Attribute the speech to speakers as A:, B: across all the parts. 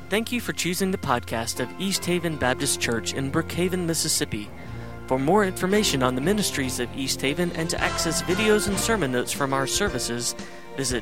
A: Thank you for choosing the podcast of East Haven Baptist Church in Brookhaven, Mississippi. For more information on the ministries of East Haven and to access videos and sermon notes from our services, visit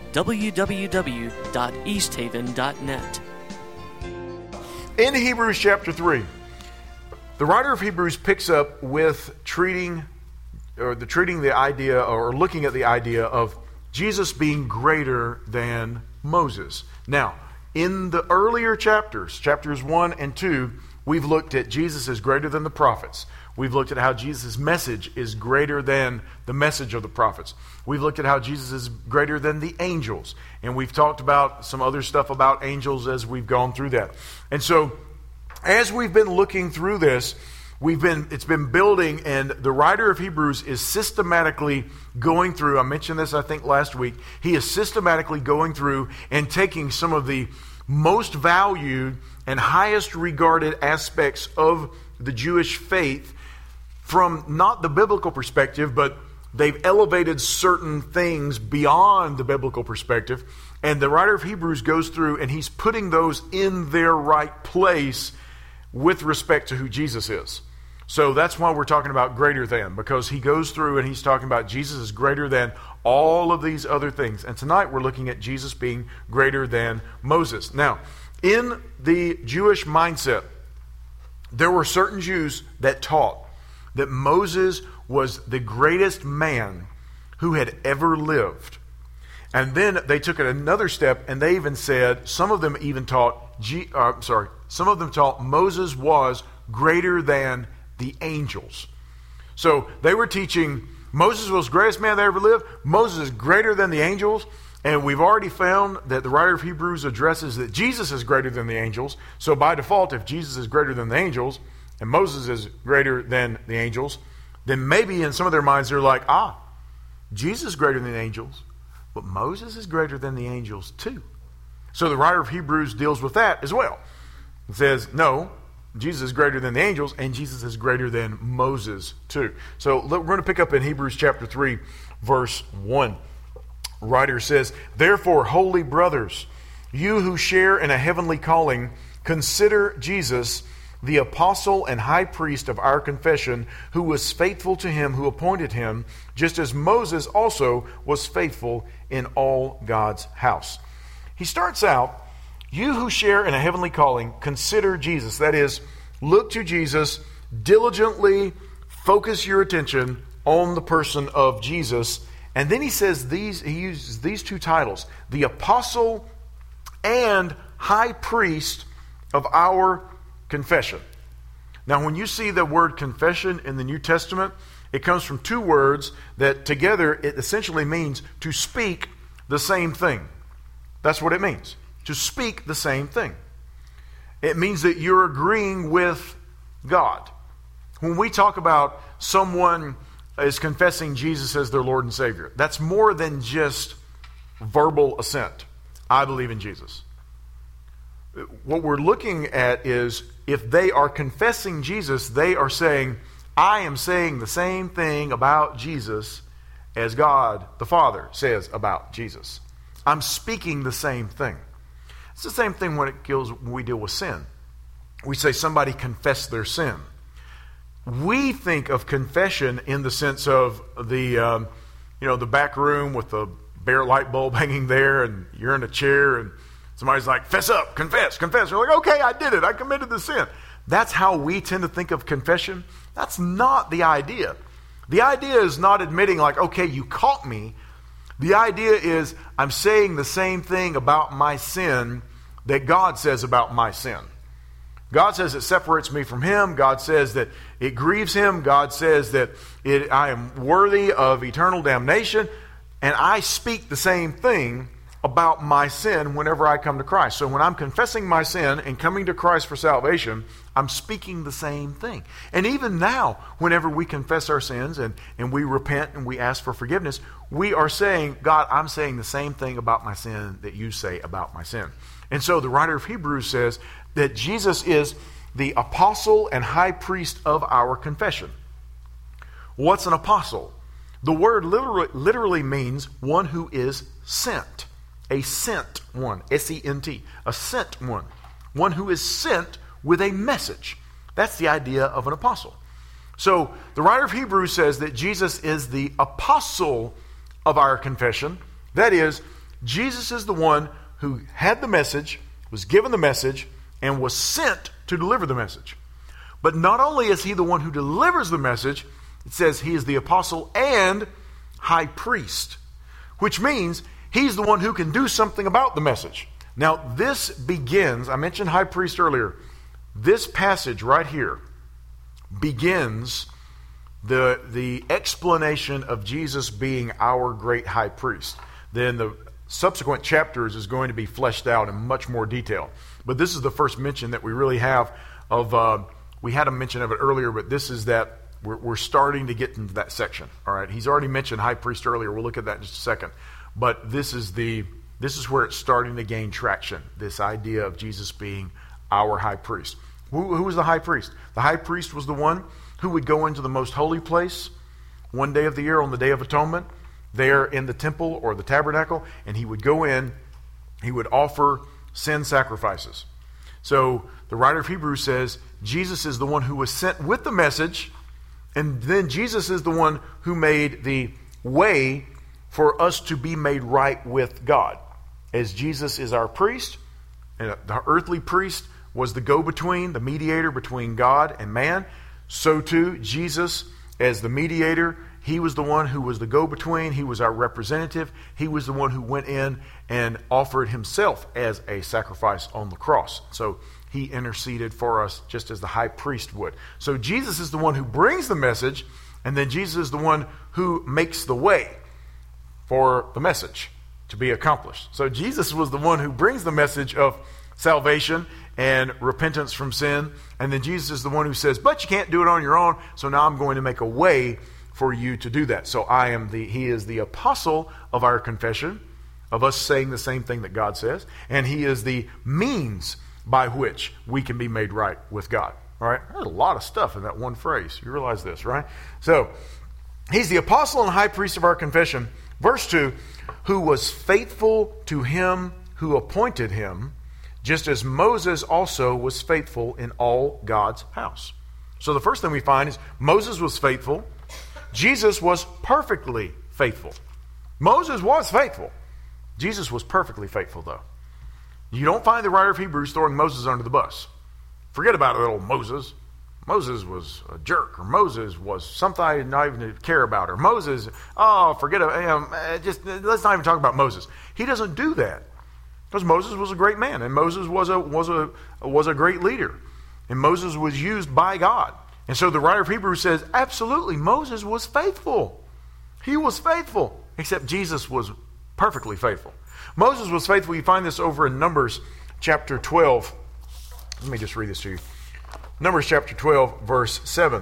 A: www.easthaven.net.
B: In Hebrews chapter 3, the writer of Hebrews picks up with looking at the idea of Jesus being greater than Moses. Now, in the earlier chapters 1 and 2, we've looked at Jesus is greater than the prophets. We've looked at how Jesus' message is greater than the message of the prophets. We've looked at how Jesus is greater than the angels. And we've talked about some other stuff about angels as we've gone through that. And so, as we've been looking through this, it's been building, and the writer of Hebrews is systematically going through, I mentioned this I think last week, he is systematically going through and taking some of the most valued and highest regarded aspects of the Jewish faith from not the biblical perspective, but they've elevated certain things beyond the biblical perspective. And the writer of Hebrews goes through and he's putting those in their right place with respect to who Jesus is. So that's why we're talking about greater than, because he goes through and he's talking about Jesus is greater than all of these other things. And tonight we're looking at Jesus being greater than Moses. Now, in the Jewish mindset, there were certain Jews that taught that Moses was the greatest man who had ever lived. And then they took it another step, and they even said, some of them taught Moses was greater than the angels. So they were teaching Moses was the greatest man that ever lived. Moses is greater than the angels. And we've already found that the writer of Hebrews addresses that Jesus is greater than the angels. So by default, if Jesus is greater than the angels and Moses is greater than the angels, then maybe in some of their minds they're like, Jesus is greater than the angels, but Moses is greater than the angels too. So the writer of Hebrews deals with that as well. It says, no, Jesus is greater than the angels, and Jesus is greater than Moses too. So we're going to pick up in Hebrews chapter 3, verse 1. The writer says, "Therefore, holy brothers, you who share in a heavenly calling, consider Jesus, the apostle and high priest of our confession, who was faithful to him who appointed him, just as Moses also was faithful in all God's house." He starts out, you who share in a heavenly calling, consider Jesus. That is, look to Jesus, diligently focus your attention on the person of Jesus. And then he says he uses these two titles, the apostle and high priest of our confession. Now, when you see the word confession in the New Testament, it comes from two words that together it essentially means to speak the same thing. That's what it means. To speak the same thing. It means that you're agreeing with God. When we talk about someone is confessing Jesus as their Lord and Savior, that's more than just verbal assent. I believe in Jesus. What we're looking at is if they are confessing Jesus, they are saying, I am saying the same thing about Jesus as God the Father says about Jesus. I'm speaking the same thing. It's the same thing when we deal with sin. We say somebody confessed their sin. We think of confession in the sense of the back room with the bare light bulb hanging there, and you're in a chair, and somebody's like, "Fess up, confess." You're like, "Okay, I did it. I committed the sin." That's how we tend to think of confession. That's not the idea. The idea is not admitting like, "Okay, you caught me." The idea is I'm saying the same thing about my sin that God says about my sin. God says it separates me from Him. God says that it grieves Him. God says that I am worthy of eternal damnation. And I speak the same thing about my sin whenever I come to Christ. So when I'm confessing my sin and coming to Christ for salvation, I'm speaking the same thing. And even now, whenever we confess our sins and we repent and we ask for forgiveness, we are saying, God, I'm saying the same thing about my sin that you say about my sin. And so the writer of Hebrews says that Jesus is the apostle and high priest of our confession. What's an apostle? The word literally means one who is sent. A sent one. S-E-N-T. A sent one. one who is sent with a message. That's the idea of an apostle. So the writer of Hebrews says that Jesus is the apostle of our confession. That is, Jesus is the one who had the message, was given the message, and was sent to deliver the message. But not only is he the one who delivers the message, it says he is the apostle and high priest, which means he's the one who can do something about the message. Now this begins, I mentioned high priest earlier, this passage right here begins the explanation of Jesus being our great high priest. Then the subsequent chapters is going to be fleshed out in much more detail. But this is the first mention that we really have of, we had a mention of it earlier, but this is that we're starting to get into that section. All right, he's already mentioned high priest earlier. We'll look at that in just a second. But this is where it's starting to gain traction, this idea of Jesus being our high priest. Who was the high priest? The high priest was the one who would go into the most holy place one day of the year on the Day of Atonement, there in the temple or the tabernacle, and he would go in, he would offer sin sacrifices. So the writer of Hebrews says Jesus is the one who was sent with the message, and then Jesus is the one who made the way for us to be made right with God. As Jesus is our priest, and the earthly priest was the go-between, the mediator between God and man, so too Jesus as the mediator, he was the one who was the go-between, he was our representative, he was the one who went in and offered himself as a sacrifice on the cross. So he interceded for us just as the high priest would. So Jesus is the one who brings the message, and then Jesus is the one who makes the way for the message to be accomplished. So Jesus was the one who brings the message of salvation and repentance from sin, and then Jesus is the one who says, but you can't do it on your own, so now I'm going to make a way for you to do that. So he is the apostle of our confession, of us saying the same thing that God says, and he is the means by which we can be made right with God. All right? There's a lot of stuff in that one phrase. You realize this, right? So, he's the apostle and high priest of our confession. Verse 2, who was faithful to him who appointed him, just as Moses also was faithful in all God's house. So the first thing we find is Moses was faithful. Jesus was perfectly faithful. Moses was faithful. Jesus was perfectly faithful, though. You don't find the writer of Hebrews throwing Moses under the bus. Forget about little Moses. Moses was a jerk, or Moses was something I did not even care about, or Moses, forget it. Let's not even talk about Moses. He doesn't do that. Because Moses was a great man, and Moses was a great leader, and Moses was used by God. And so the writer of Hebrews says, absolutely, Moses was faithful. He was faithful, except Jesus was perfectly faithful. Moses was faithful. You find this over in Numbers chapter 12. Let me just read this to you. Numbers chapter 12, verse 7.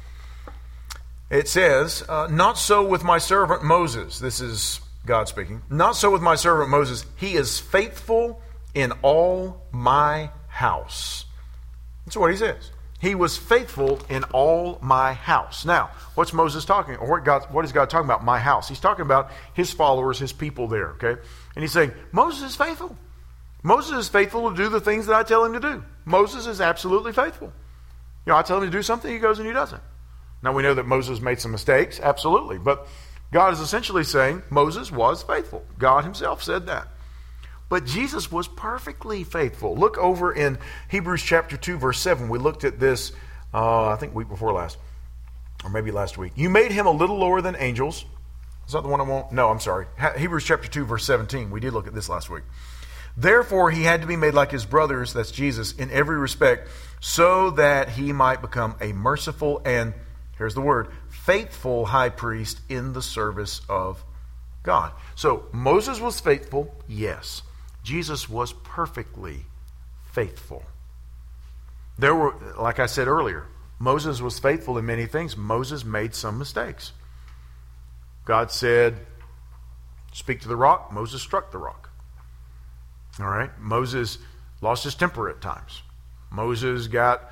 B: It says, not so with my servant Moses. This is God speaking. Not so with my servant Moses. He is faithful in all my house. That's what he says. He was faithful in all my house. Now, what's Moses talking, or what is God talking about? My house. He's talking about his followers, his people there, okay? And he's saying, Moses is faithful. Moses is faithful to do the things that I tell him to do. Moses is absolutely faithful. I tell him to do something, he goes and he doesn't. Now, we know that Moses made some mistakes, absolutely, but God is essentially saying Moses was faithful. God himself said that. But Jesus was perfectly faithful. Look over in Hebrews chapter 2, verse 7. We looked at this, I think week before last, or maybe last week. You made him a little lower than angels. Is that the one I want? No, I'm sorry. Hebrews chapter 2, verse 17. We did look at this last week. Therefore, he had to be made like his brothers, that's Jesus, in every respect, so that he might become a merciful and, here's the word, faithful high priest in the service of God. So, Moses was faithful, yes. Jesus was perfectly faithful. There were, like I said earlier, Moses was faithful in many things. Moses made some mistakes. God said, speak to the rock. Moses struck the rock. All right? Moses lost his temper at times. Moses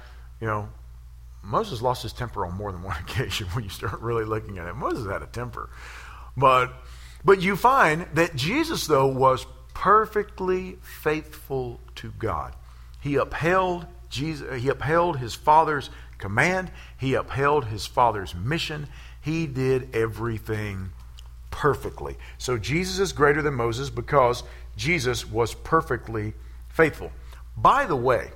B: lost his temper on more than one occasion when you start really looking at it. Moses had a temper. But you find that Jesus, though, was perfectly faithful to God. He upheld Jesus. He upheld his Father's command. He upheld his Father's mission. He did everything perfectly. So Jesus is greater than Moses because Jesus was perfectly faithful. By the way,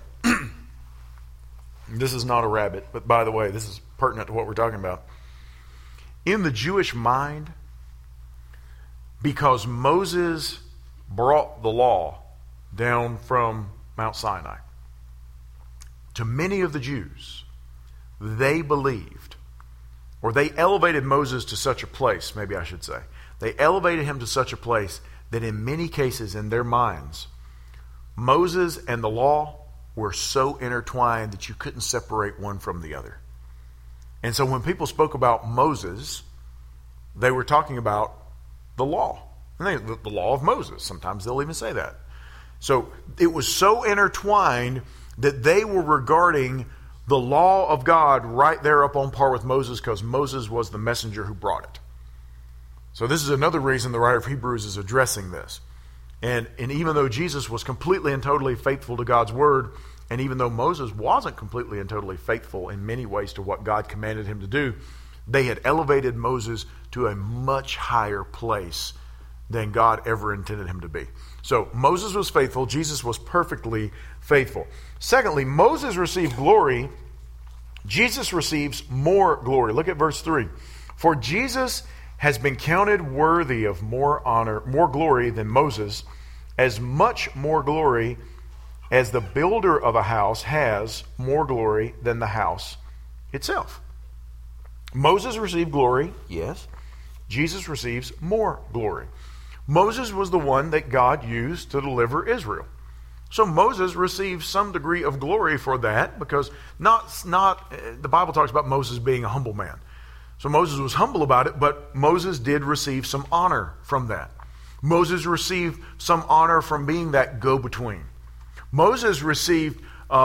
B: this is not a rabbit, but by the way, this is pertinent to what we're talking about. In the Jewish mind, because Moses brought the law down from Mount Sinai, to many of the Jews, they believed, or they elevated Moses to such a place, maybe I should say. They elevated him to such a place that in many cases in their minds, Moses and the law were so intertwined that you couldn't separate one from the other. And so when people spoke about Moses, they were talking about the law. And the law of Moses. Sometimes they'll even say that. So it was so intertwined that they were regarding the law of God right there up on par with Moses because Moses was the messenger who brought it. So this is another reason the writer of Hebrews is addressing this. And even though Jesus was completely and totally faithful to God's word, and even though Moses wasn't completely and totally faithful in many ways to what God commanded him to do, they had elevated Moses to a much higher place than God ever intended him to be. So Moses was faithful. Jesus was perfectly faithful. Secondly, Moses received glory. Jesus receives more glory. Look at verse 3. For Jesus has been counted worthy of more honor, more glory than Moses, as much more glory as the builder of a house has more glory than the house itself. Moses received glory, yes. Jesus receives more glory. Moses was the one that God used to deliver Israel. So Moses received some degree of glory for that because the Bible talks about Moses being a humble man. So Moses was humble about it, but Moses did receive some honor from that. Moses received some honor from being that go-between. Moses received,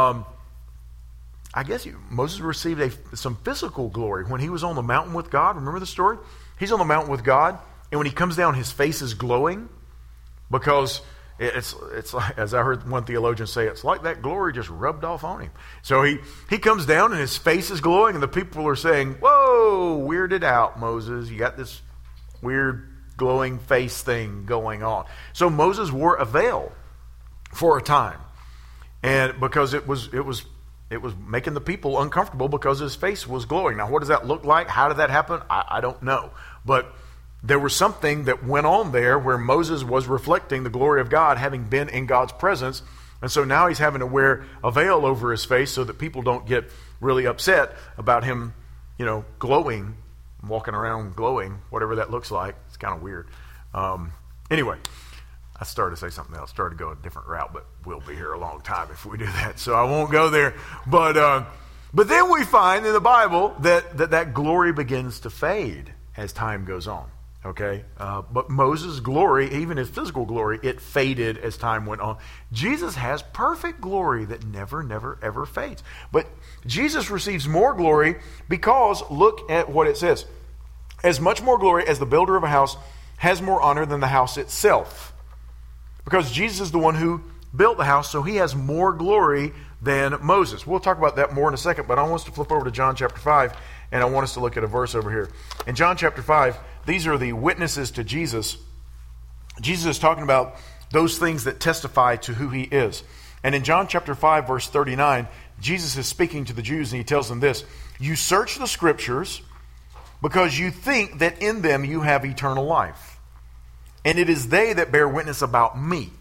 B: Moses received some physical glory when he was on the mountain with God. Remember the story? He's on the mountain with God, and when he comes down, his face is glowing because it's like, as I heard one theologian say, it's like that glory just rubbed off on him. So he comes down and his face is glowing, and the people are saying, "Whoa, weirded out, Moses. You got this weird glowing face thing going on." So Moses wore a veil for a time, and because it was making the people uncomfortable because his face was glowing. Now, what does that look like? How did that happen? I don't know, but there was something that went on there where Moses was reflecting the glory of God, having been in God's presence. And so now he's having to wear a veil over his face so that people don't get really upset about him, glowing, walking around glowing, whatever that looks like. It's kind of weird. Anyway, I started to say something else, started to go a different route, but we'll be here a long time if we do that. So I won't go there. But then we find in the Bible that glory begins to fade as time goes on. Okay, but Moses' glory, even his physical glory, it faded as time went on. Jesus has perfect glory that never, never, ever fades. But Jesus receives more glory because look at what it says. As much more glory as the builder of a house has more honor than the house itself. Because Jesus is the one who built the house, so he has more glory than Moses. We'll talk about that more in a second, but I want us to flip over to John chapter 5, and I want us to look at a verse over here. In John chapter 5, these are the witnesses to Jesus. Jesus is talking about those things that testify to who he is. And in John chapter 5, verse 39, Jesus is speaking to the Jews, and he tells them this: "You search the scriptures because you think that in them you have eternal life. And it is they that bear witness about me."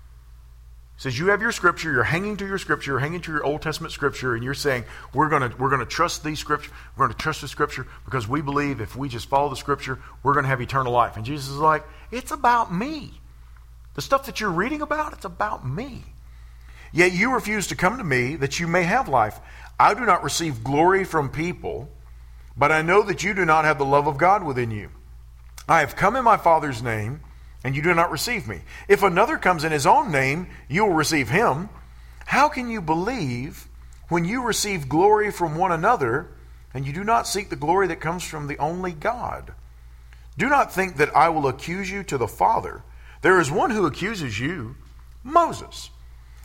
B: He says, you have your scripture, you're hanging to your scripture, you're hanging to your Old Testament scripture, and you're saying, we're going to trust these scripture, we're going to trust the scripture because we believe if we just follow the scripture, we're going to have eternal life. And Jesus is like, it's about me. The stuff that you're reading about, it's about me. Yet you refuse to come to me that you may have life. I do not receive glory from people, but I know that you do not have the love of God within you. I have come in my Father's name, and you do not receive me. If another comes in his own name, you will receive him. How can you believe when you receive glory from one another, and you do not seek the glory that comes from the only God? Do not think that I will accuse you to the Father. There is one who accuses you, Moses,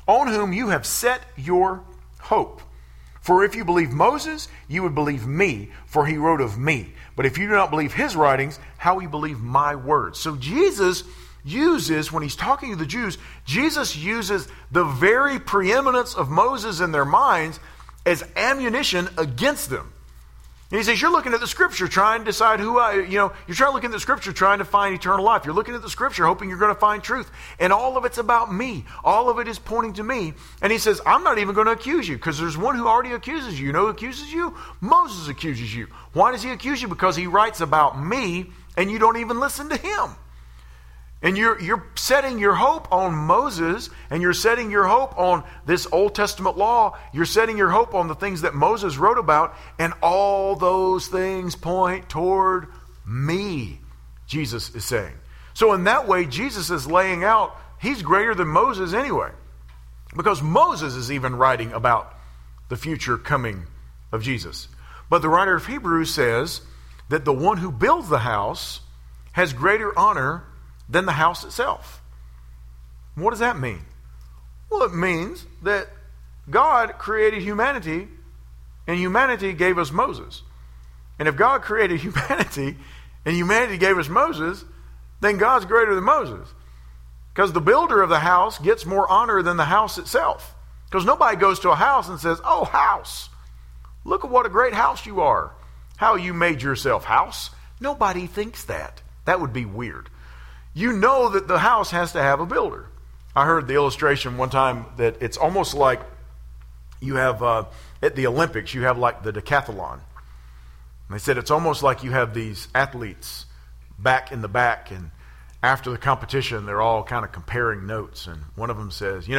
B: on whom you have set your hope. For if you believe Moses, you would believe me, for he wrote of me. But if you do not believe his writings, how will you believe my words? So Jesus uses, when he's talking to the Jews, Jesus uses the very preeminence of Moses in their minds as ammunition against them. And he says, you're looking at the Scripture trying to decide you're trying to look at the Scripture trying to find eternal life. You're looking at the Scripture hoping you're going to find truth. And all of it's about me. All of it is pointing to me. And he says, I'm not even going to accuse you because there's one who already accuses you. You know who accuses you? Moses accuses you. Why does he accuse you? Because he writes about me and you don't even listen to him. And you're setting your hope on Moses, and you're setting your hope on this Old Testament law. You're setting your hope on the things that Moses wrote about, and all those things point toward me, Jesus is saying. So in that way, Jesus is laying out, he's greater than Moses anyway. Because Moses is even writing about the future coming of Jesus. But the writer of Hebrews says that the one who builds the house has greater honor than the house itself. What does that mean? Well, it means that God created humanity, and humanity gave us Moses. And if God created humanity, and humanity gave us Moses, then God's greater than Moses. Because the builder of the house gets more honor than the house itself. Because nobody goes to a house and says, oh, house, look at what a great house you are. How you made yourself, house. Nobody thinks that. That would be weird. You know that the house has to have a builder. I heard the illustration one time that it's almost like you have, at the Olympics, you have like the decathlon. And they said it's almost like you have these athletes back in the back, and after the competition, they're all kind of comparing notes. And one of them says,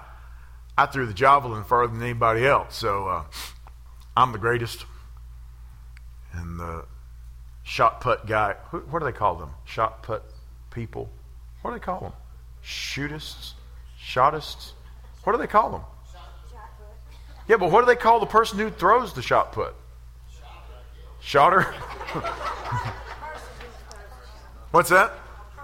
B: I threw the javelin farther than anybody else, so I'm the greatest. And the shot put guy, what do they call them? Shot put people. What do they call them? Shootists? Shotists? What do they call them? Yeah, but what do they call the person who throws the shot put? Shotter? What's that?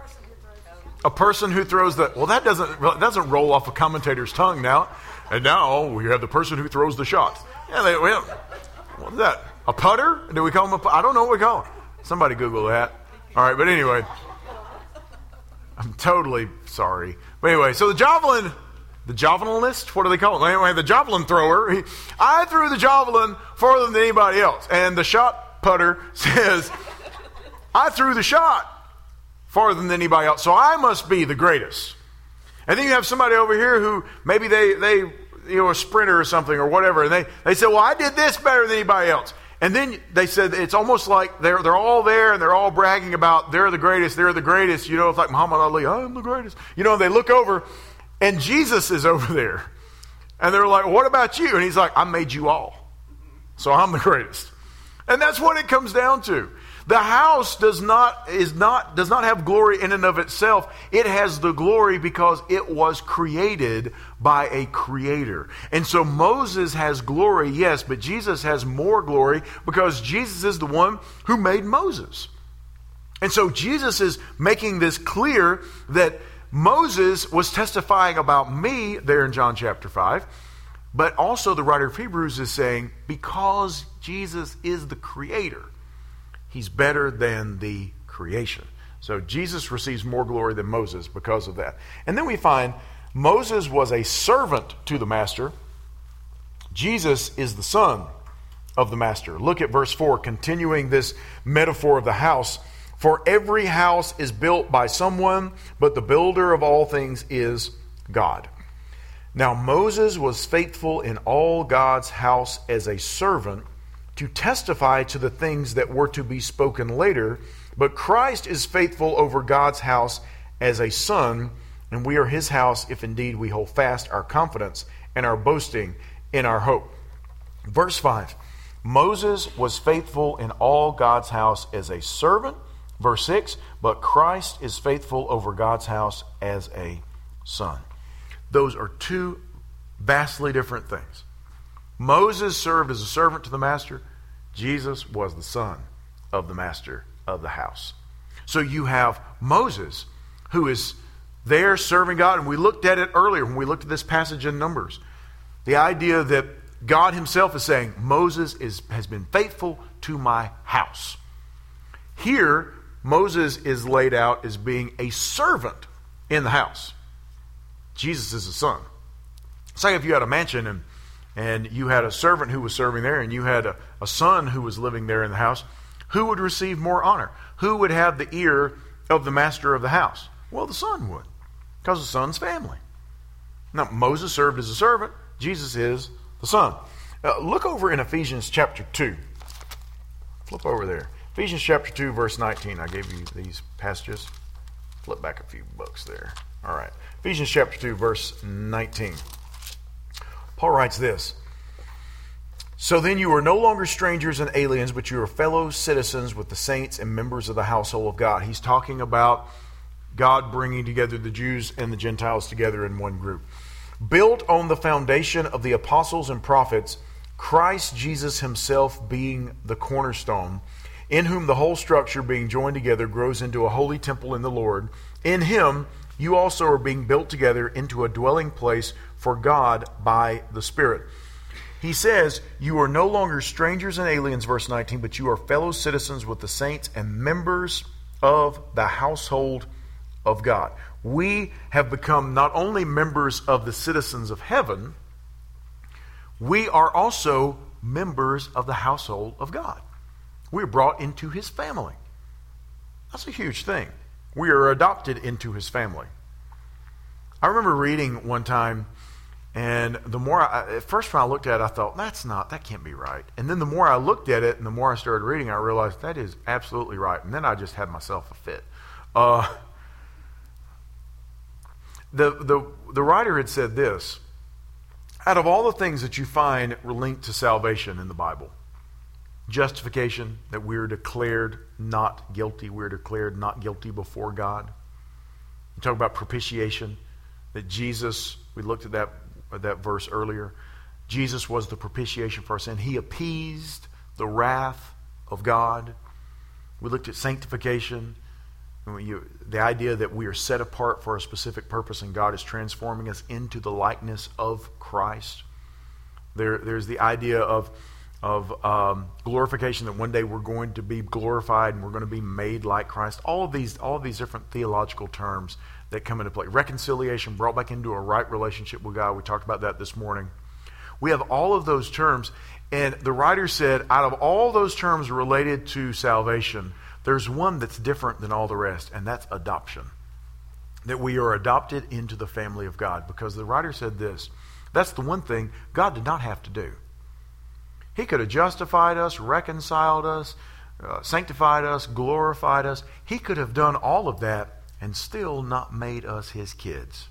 B: A person who throws the... Well, that doesn't roll off a commentator's tongue now. And now we have the person who throws the shot. Yeah, what's that? A putter? Do we call them I don't know what we call them. Somebody Google that. All right, but anyway... I'm totally sorry. But anyway, so the javelinist, what do they call it? Anyway, the javelin thrower, I threw the javelin farther than anybody else. And the shot putter says, I threw the shot farther than anybody else, so I must be the greatest. And then you have somebody over here who maybe they a sprinter or something or whatever, and they say, well, I did this better than anybody else. And then they said it's almost like they're all there and they're all bragging about they're the greatest. It's like Muhammad Ali, I'm the greatest. They look over and Jesus is over there. And they're like, what about you? And he's like, I made you all. So I'm the greatest. And that's what it comes down to. The house does not have glory in and of itself. It has the glory because it was created by a creator. And so Moses has glory, yes, but Jesus has more glory because Jesus is the one who made Moses. And so Jesus is making this clear that Moses was testifying about me there in John chapter 5, but also the writer of Hebrews is saying because Jesus is the creator, he's better than the creation. So Jesus receives more glory than Moses because of that. And then we find Moses was a servant to the master. Jesus is the son of the master. Look at verse 4, continuing this metaphor of the house. For every house is built by someone, but the builder of all things is God. Now Moses was faithful in all God's house as a servant to testify to the things that were to be spoken later, but Christ is faithful over God's house as a son, and we are his house if indeed we hold fast our confidence and our boasting in our hope. Verse 5, Moses was faithful in all God's house as a servant. Verse 6, but Christ is faithful over God's house as a son. Those are two vastly different things. Moses served as a servant to the master. Jesus was the son of the master of the house. So you have Moses, who is They're serving God. And we looked at it earlier when we looked at this passage in Numbers. The idea that God himself is saying, Moses has been faithful to my house. Here, Moses is laid out as being a servant in the house. Jesus is a son. Say if you had a mansion and you had a servant who was serving there and you had a son who was living there in the house, who would receive more honor? Who would have the ear of the master of the house? Well, the son would, because the son's family. Now, Moses served as a servant. Jesus is the son. Look over in Ephesians chapter 2. Flip over there. Ephesians chapter 2, verse 19. I gave you these passages. Flip back a few books there. All right. Ephesians chapter 2, verse 19. Paul writes this. So then you are no longer strangers and aliens, but you are fellow citizens with the saints and members of the household of God. He's talking about God bringing together the Jews and the Gentiles together in one group. Built on the foundation of the apostles and prophets, Christ Jesus himself being the cornerstone, in whom the whole structure being joined together grows into a holy temple in the Lord. In him you also are being built together into a dwelling place for God by the Spirit. He says, you are no longer strangers and aliens, verse 19, but you are fellow citizens with the saints and members of the household of God. We have become not only members of the citizens of heaven, we are also members of the household of God. We are brought into his family. That's a huge thing. We are adopted into his family. I remember reading one time, and the more at first when I looked at it, I thought, that can't be right. And then the more I looked at it and the more I started reading, I realized that is absolutely right. And then I just had myself a fit. The writer had said this: out of all the things that you find linked to salvation in the Bible, justification, that we're declared not guilty, we're declared not guilty before God. You talk about propitiation, that Jesus, we looked at that verse earlier, Jesus was the propitiation for our sin. He appeased the wrath of God. We looked at sanctification, the idea that we are set apart for a specific purpose and God is transforming us into the likeness of Christ. There's the idea of glorification, that one day we're going to be glorified and we're going to be made like Christ. All of these different theological terms that come into play. Reconciliation, brought back into a right relationship with God. We talked about that this morning. We have all of those terms, and the writer said, out of all those terms related to salvation, there's one that's different than all the rest, and that's adoption. That we are adopted into the family of God. Because the writer said this: that's the one thing God did not have to do. He could have justified us, reconciled us, sanctified us, glorified us. He could have done all of that and still not made us his kids.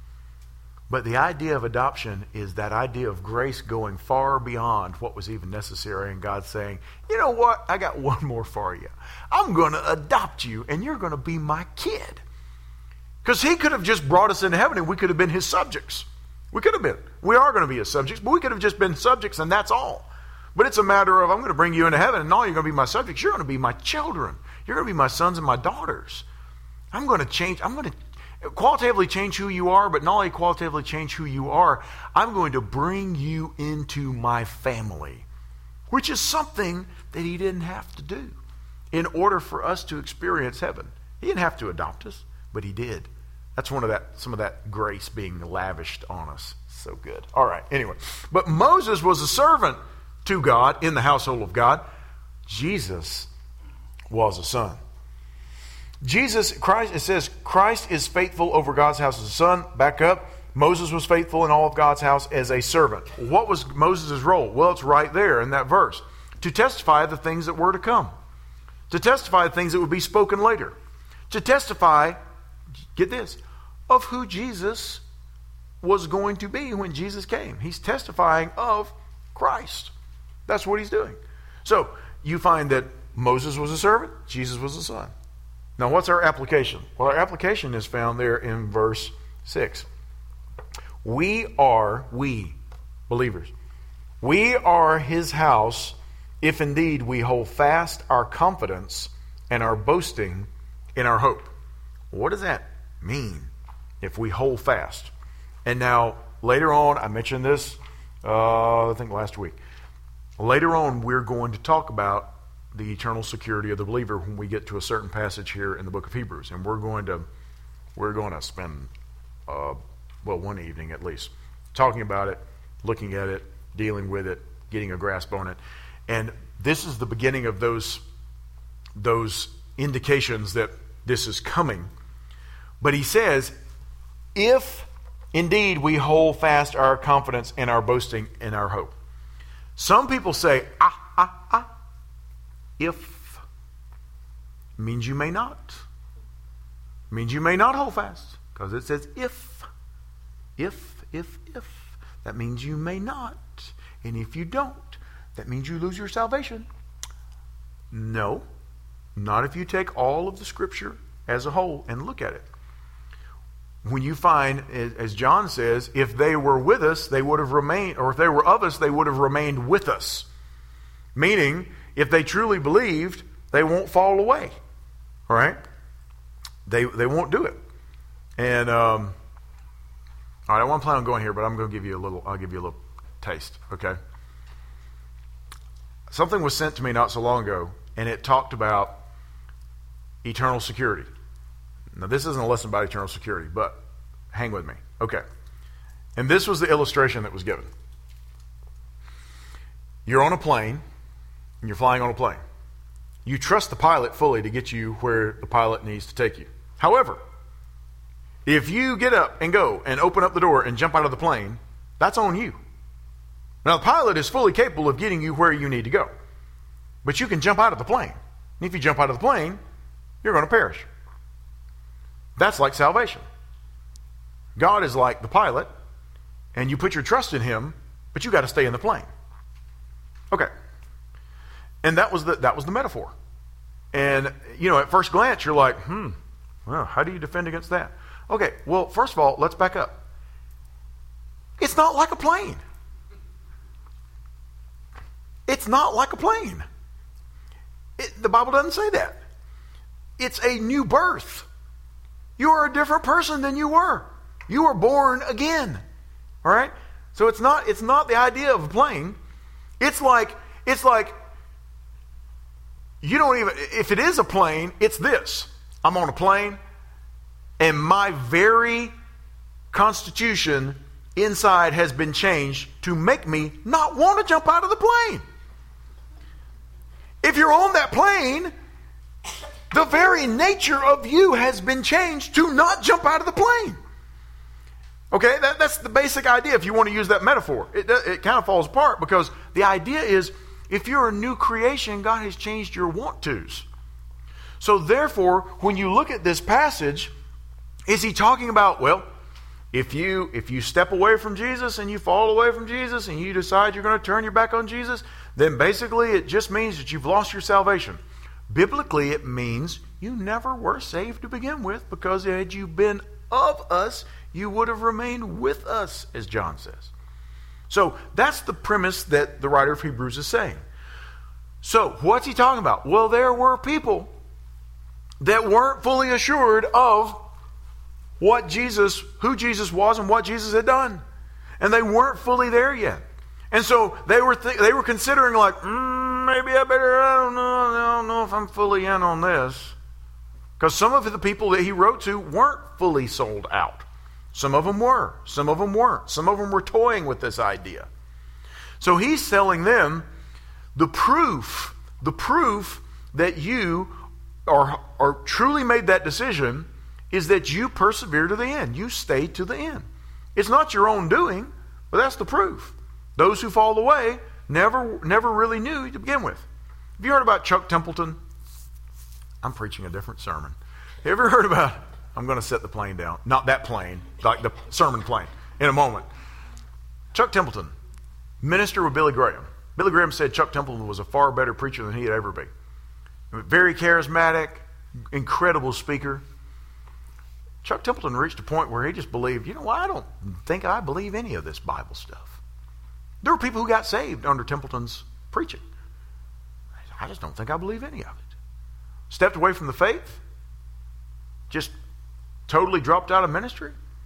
B: But the idea of adoption is that idea of grace going far beyond what was even necessary, and God saying, you know what, I got one more for you. I'm going to adopt you and you're going to be my kid. Because he could have just brought us into heaven and we could have been his subjects. We could have been. We are going to be his subjects, but we could have just been subjects and that's all. But it's a matter of, I'm going to bring you into heaven, and not only are you going to be my subjects, you're going to be my children. You're going to be my sons and my daughters. I'm going to qualitatively change who you are, but not only qualitatively change who you are, I'm going to bring you into my family, which is something that he didn't have to do in order for us to experience heaven. He didn't have to adopt us, but he did. That's some of that grace being lavished on us. So good. All right, anyway. But Moses was a servant to God in the household of God. Jesus was a son. Christ, it says, Christ is faithful over God's house as a son. Back up. Moses was faithful in all of God's house as a servant. What was Moses' role? Well, it's right there in that verse. To testify the things that were to come. To testify the things that would be spoken later. To testify, get this, of who Jesus was going to be when Jesus came. He's testifying of Christ. That's what he's doing. So, you find that Moses was a servant, Jesus was a son. Now, what's our application? Well, our application is found there in verse 6. We believers, we are his house if indeed we hold fast our confidence and our boasting in our hope. What does that mean? if we hold fast. And now, later on, I mentioned this, I think last week. Later on, we're going to talk about the eternal security of the believer when we get to a certain passage here in the book of Hebrews. And we're going to spend, one evening at least, talking about it, looking at it, dealing with it, getting a grasp on it. And this is the beginning of those indications that this is coming. But he says, if indeed we hold fast our confidence and our boasting and our hope. Some people say, if means you may not. Means you may not hold fast. Because it says if. That means you may not. And if you don't, that means you lose your salvation. No. Not if you take all of the Scripture as a whole and look at it. When you find, as John says, if they were with us, they would have remained, or if they were of us, they would have remained with us. Meaning, if they truly believed, they won't fall away. All right? They won't do it. And, all right, I won't plan on going here, but I'm going to give you I'll give you a little taste, okay? Something was sent to me not so long ago, and it talked about eternal security. Now, this isn't a lesson about eternal security, but hang with me. Okay. And this was the illustration that was given. You're on a plane, and you're flying on a plane. You trust the pilot fully to get you where the pilot needs to take you. However, if you get up and go and open up the door and jump out of the plane, that's on you. Now, the pilot is fully capable of getting you where you need to go. But you can jump out of the plane. And if you jump out of the plane, you're going to perish. That's like salvation. God is like the pilot, and you put your trust in him, but you got to stay in the plane. Okay. And that was the metaphor. And, at first glance, you're like, well, how do you defend against that? Okay, well, first of all, let's back up. It's not like a plane. It's not like a plane. The Bible doesn't say that. It's a new birth. You are a different person than you were. You were born again. All right? So it's not the idea of a plane. It's like you don't even, if it is a plane, it's this. I'm on a plane, and my very constitution inside has been changed to make me not want to jump out of the plane. If you're on that plane, the very nature of you has been changed to not jump out of the plane. Okay, that's the basic idea if you want to use that metaphor. It kind of falls apart because the idea is if you're a new creation, God has changed your want-tos. So therefore, when you look at this passage, is he talking about, well, if you step away from Jesus and you fall away from Jesus and you decide you're going to turn your back on Jesus, then basically it just means that you've lost your salvation. Biblically, it means you never were saved to begin with, because had you been of us, you would have remained with us, as John says. So that's the premise that the writer of Hebrews is saying. So what's he talking about? Well, there were people that weren't fully assured of who Jesus was and what Jesus had done. And they weren't fully there yet. And so they were considering like, maybe I don't know if I'm fully in on this. Because some of the people that he wrote to weren't fully sold out. Some of them were. Some of them weren't. Some of them were toying with this idea. So he's telling them the proof that you are truly made that decision is that you persevere to the end. You stay to the end. It's not your own doing, but that's the proof. Those who fall away never really knew to begin with. Have you heard about Chuck Templeton? I'm preaching a different sermon. Have you ever heard about, I'm going to set the plane down. Not that plane, like the sermon plane, in a moment. Chuck Templeton, minister with Billy Graham. Billy Graham said Chuck Templeton was a far better preacher than he'd ever be. Very charismatic, incredible speaker. Chuck Templeton reached a point where he just believed, I don't think I believe any of this Bible stuff. There were people who got saved under Templeton's preaching. I just don't think I believe any of it. Stepped away from the faith. Just totally dropped out of ministry.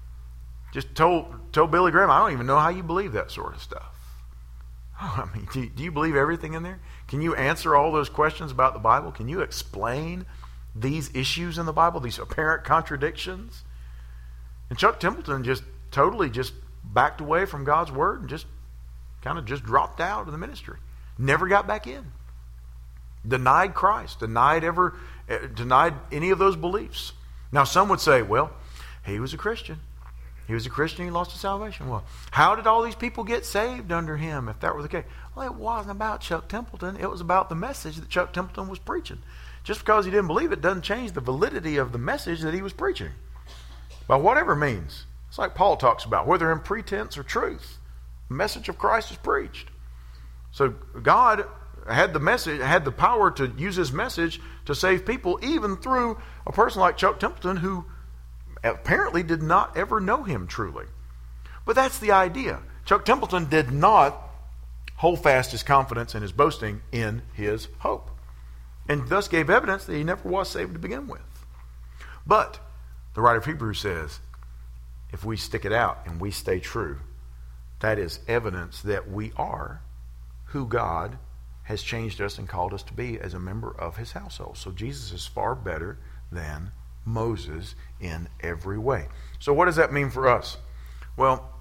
B: just told Billy Graham, I don't even know how you believe that sort of stuff. Oh, I mean, do you believe everything in there? Can you answer all those questions about the Bible? Can you explain these issues in the Bible, these apparent contradictions? And Chuck Templeton just totally just backed away from God's word and just kind of just dropped out of the ministry. Never got back in. Denied Christ, denied any of those beliefs. Now some would say, well, he was a Christian. He was a Christian, he lost his salvation. Well, how did all these people get saved under him if that were the case? Well, it wasn't about Chuck Templeton. It was about the message that Chuck Templeton was preaching. Just because he didn't believe it doesn't change the validity of the message that he was preaching. By whatever means. It's like Paul talks about, whether in pretense or truth, the message of Christ is preached. So God had the message, had the power to use his message to save people, even through a person like Chuck Templeton who apparently did not ever know him truly. But that's the idea. Chuck Templeton did not hold fast his confidence and his boasting in his hope, and thus gave evidence that he never was saved to begin with. But the writer of Hebrews says, if we stick it out and we stay true, that is evidence that we are who God has changed us and called us to be as a member of his household. So Jesus is far better than Moses in every way. So what does that mean for us? Well,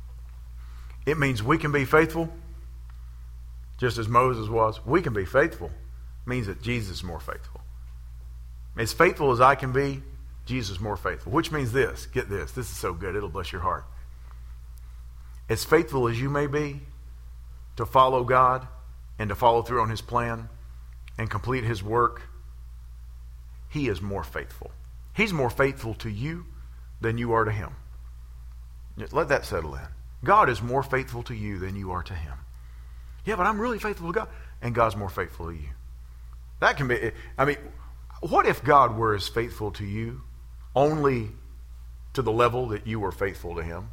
B: it means we can be faithful just as Moses was. We can be faithful. It means that Jesus is more faithful. As faithful as I can be, Jesus is more faithful. Which means this. Get this. This is so good. It'll bless your heart. As faithful as you may be to follow God and to follow through on his plan and complete his work, he is more faithful. He's more faithful to you than you are to him. Just let that settle in. God is more faithful to you than you are to him. Yeah, but I'm really faithful to God. And God's more faithful to you. That can be, I mean, what if God were as faithful to you only to the level that you were faithful to him?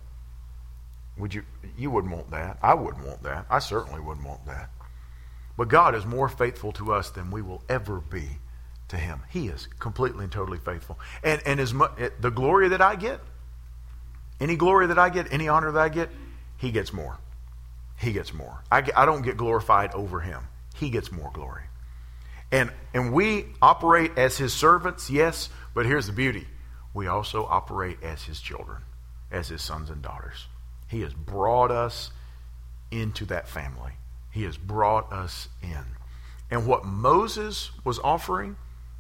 B: You wouldn't want that. I wouldn't want that. I certainly wouldn't want that. But God is more faithful to us than we will ever be to him. He is completely and totally faithful. And as much, the glory that I get, any glory that I get, any honor that I get, he gets more. He gets more. I don't get glorified over him. He gets more glory. And we operate as his servants, yes, but here's the beauty. We also operate as his children, as his sons and daughters. He has brought us into that family. He has brought us in. And what Moses was offering,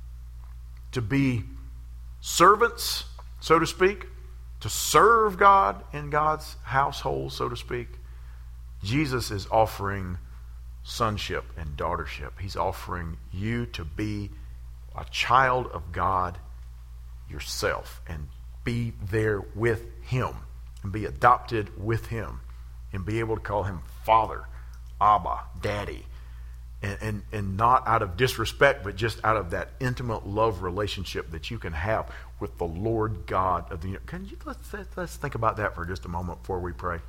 B: to be servants, so to speak, to serve God in God's household, so to speak, Jesus is offering sonship and daughtership. He's offering you to be a child of God yourself and be there with him and be adopted with him and be able to call him Father, Abba, Daddy, and not out of disrespect, but just out of that intimate love relationship that you can have with the Lord God of the universe. Let's think about that for just a moment before we pray.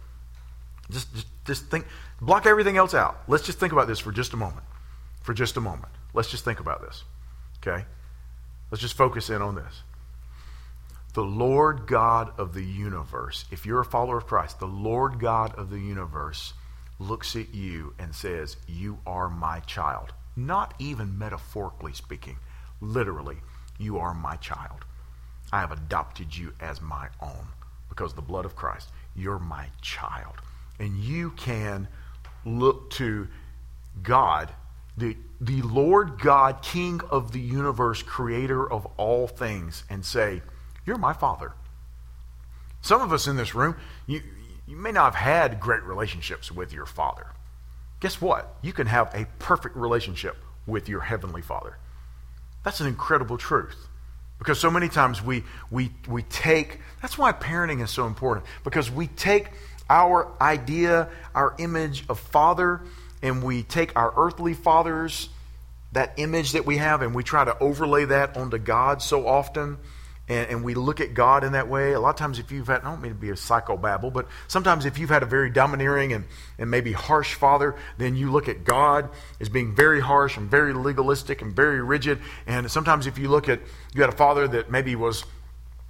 B: Just think, block everything else out. Let's just think about this for just a moment. For just a moment. Let's just think about this. Okay? Let's just focus in on this. The Lord God of the universe, if you're a follower of Christ, the Lord God of the universe looks at you and says, you are my child. Not even metaphorically speaking. Literally, you are my child. I have adopted you as my own because of the blood of Christ. You're my child. And you can look to God, the Lord God, King of the universe, creator of all things, and say, you're my Father. Some of us in this room, you may not have had great relationships with your father. Guess what? You can have a perfect relationship with your heavenly Father. That's an incredible truth. Because so many times we take, that's why parenting is so important, because we take our idea, our image of father, and we take our earthly fathers, that image that we have, and we try to overlay that onto God so often. And we look at God in that way. A lot of times if you've had, I don't mean to be a psychobabble, but sometimes if you've had a very domineering and maybe harsh father, then you look at God as being very harsh and very legalistic and very rigid. And sometimes if you had a father that maybe was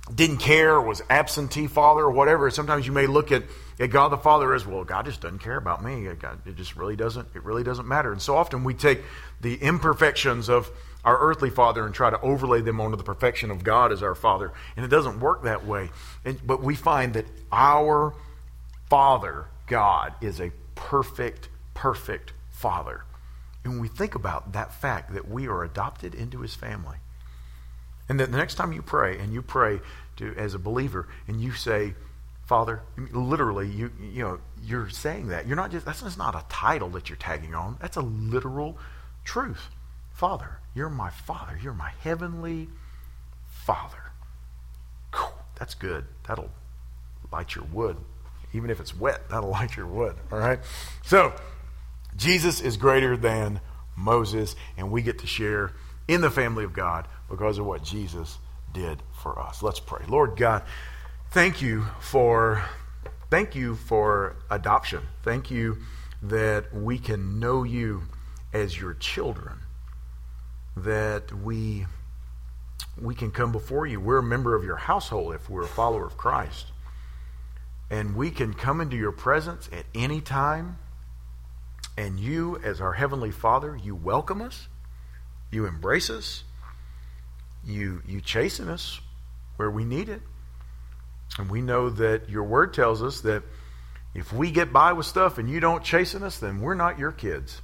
B: didn't care, was absentee father or whatever. Sometimes you may look at God the Father as, well, God just doesn't care about me. God, it really doesn't matter. And so often we take the imperfections of our earthly father and try to overlay them onto the perfection of God as our Father. And it doesn't work that way. But we find that our Father, God, is a perfect Father. And when we think about that fact that we are adopted into His family, and that the next time you pray, and you pray as a believer, and you say, Father, literally, you're saying that. You're not that's just not a title that you're tagging on. That's a literal truth. Father, you're my Father. You're my heavenly Father. That's good. That'll light your wood. Even if it's wet, that'll light your wood. All right? So, Jesus is greater than Moses, and we get to share in the family of God because of what Jesus did for us. Let's pray. Lord God, thank you for adoption. Thank you that we can know you as your children, that we can come before you. We're a member of your household if we're a follower of Christ. And we can come into your presence at any time, and you, as our Heavenly Father, you welcome us, you embrace us, you chasten us where we need it. And we know that your word tells us that if we get by with stuff and you don't chasten us, then we're not your kids.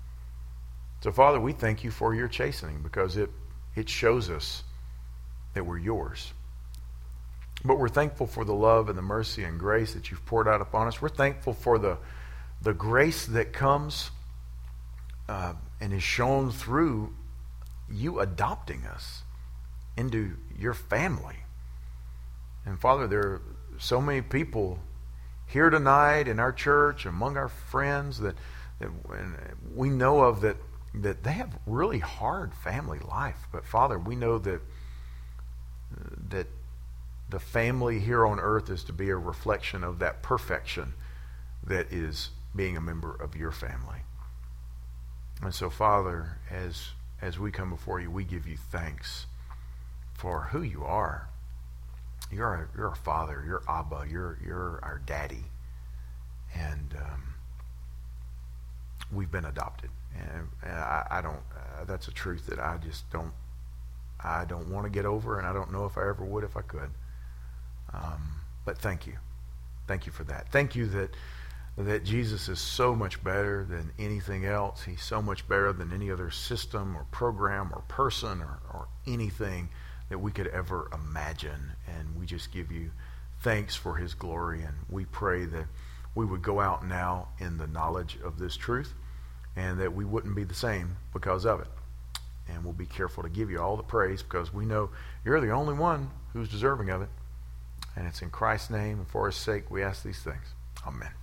B: So, Father, we thank you for your chastening because it shows us that we're yours. But we're thankful for the love and the mercy and grace that you've poured out upon us. We're thankful for the grace that comes and is shown through you adopting us into your family. And Father, there are so many people here tonight in our church, among our friends, that we know of that they have really hard family life. But Father, we know that the family here on earth is to be a reflection of that perfection that is being a member of your family. And so, Father, as we come before you, we give you thanks for who you are. You're our Father. You're Abba. You're our Daddy. And we've been adopted. And I don't. That's a truth that I just don't. I don't want to get over, and I don't know if I ever would if I could. But thank you. Thank you for that. Thank you that Jesus is so much better than anything else. He's so much better than any other system or program or person or anything that we could ever imagine. And we just give you thanks for his glory. And we pray that we would go out now in the knowledge of this truth and that we wouldn't be the same because of it. And we'll be careful to give you all the praise because we know you're the only one who's deserving of it. And it's in Christ's name and for his sake we ask these things. Amen.